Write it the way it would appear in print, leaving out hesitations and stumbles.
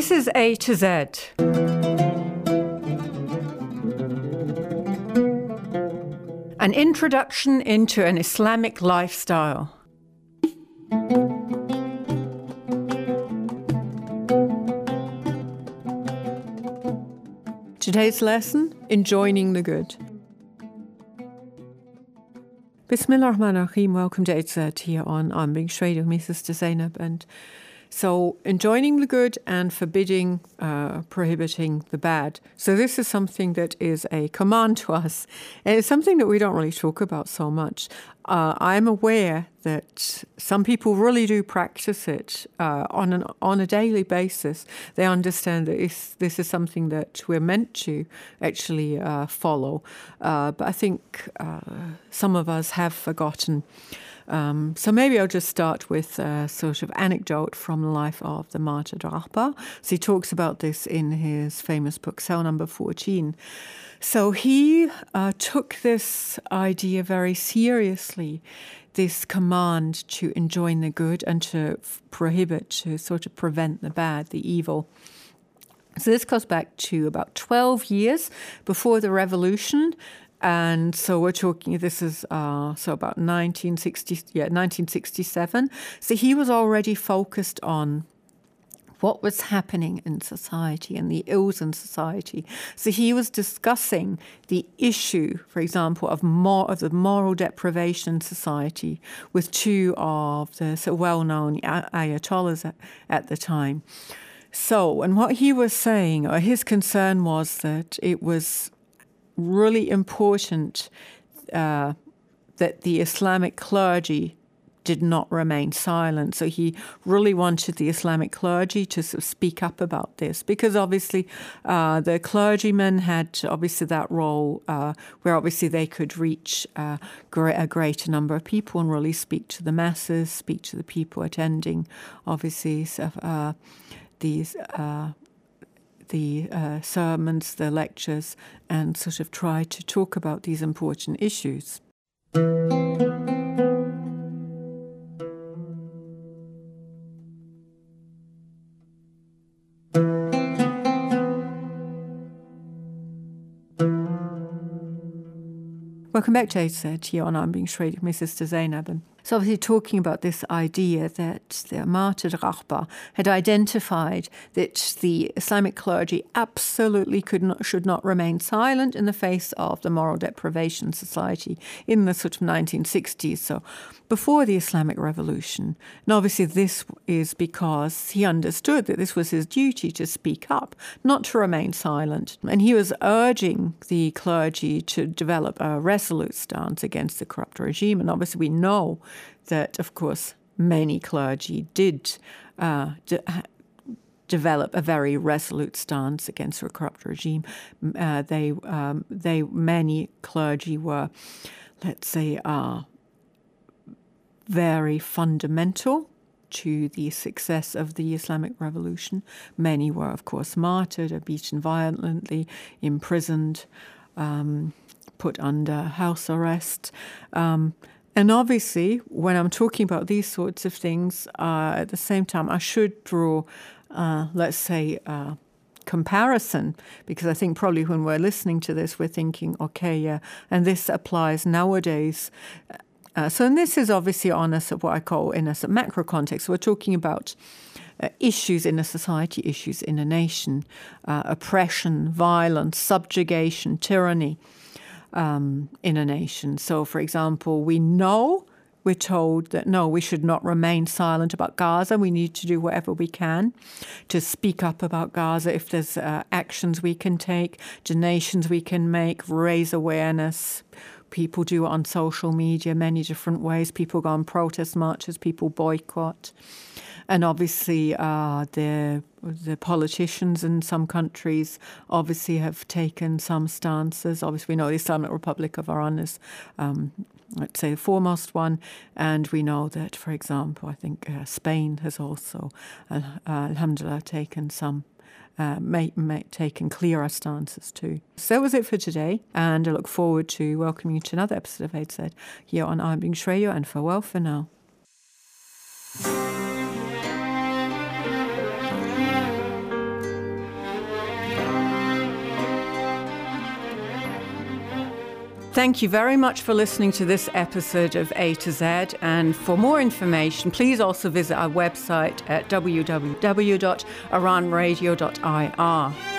This is A to Z. An introduction into an Islamic lifestyle. Today's lesson, enjoining the good. Bismillah ar-Rahman ar-Rahim, welcome to A to Z here on I'm Being Straight with me, Sister Zainab. And so enjoining the good and forbidding, prohibiting the bad. So this is something that is a command to us. And it's something that we don't really talk about so much. I'm aware that some people really do practice it on a daily basis. They understand that this is something that we're meant to actually follow. But I think some of us have forgotten. So maybe I'll just start with a sort of anecdote from the life of the martyr Rahbar. So he talks about this in his famous book, Cell Number 14. So he took this idea very seriously, this command to enjoin the good and to prohibit, to sort of prevent the bad, the evil. So this goes back to about 12 years before the revolution. And so we're talking, this is about 1967. So he was already focused on what was happening in society and the ills in society. So he was discussing the issue, for example, of the moral deprivation in society with two of the well-known ayatollahs at the time. So, and what he was saying, or his concern was that it was really important that the Islamic clergy did not remain silent. So he really wanted the Islamic clergy to sort of speak up about this, because obviously the clergymen had obviously that role where obviously they could reach a greater number of people and really speak to the masses, speak to the people attending obviously these the sermons, the lectures, and sort of try to talk about these important issues. Welcome back to A to Z here on I'm Being Straight with my sister Zainab. And so obviously talking about this idea that the martyr Rahbar had identified that the Islamic clergy absolutely should not remain silent in the face of the moral deprivation society in the sort of 1960s, so before the Islamic Revolution. And obviously this is because he understood that this was his duty to speak up, not to remain silent. And he was urging the clergy to develop a resolute stance against the corrupt regime. And obviously we know that, of course, many clergy did develop a very resolute stance against the corrupt regime. Many clergy were, let's say, very fundamental to the success of the Islamic Revolution. Many were, of course, martyred or beaten violently, imprisoned, put under house arrest. And obviously, when I'm talking about these sorts of things, at the same time, I should draw, let's say, comparison, because I think probably when we're listening to this, we're thinking, okay, yeah, and this applies nowadays. And this is obviously on what I call in a macro context. We're talking about issues in a society, issues in a nation, oppression, violence, subjugation, tyranny in a nation. So, for example, we're told that, no, we should not remain silent about Gaza. We need to do whatever we can to speak up about Gaza. If there's actions we can take, donations we can make, raise awareness. People do it on social media, many different ways. People go on protest marches, people boycott. And obviously the politicians in some countries obviously have taken some stances. Obviously we know the Islamic Republic of Iran is, let's say, the foremost one. And we know that, for example, I think Spain has also, alhamdulillah, taken some taken clearer stances too. So that was it for today, and I look forward to welcoming you to another episode of A to Z here on I'm Being Shreya, and farewell for now. Thank you very much for listening to this episode of A to Z. And for more information, please also visit our website at www.iranradio.ir.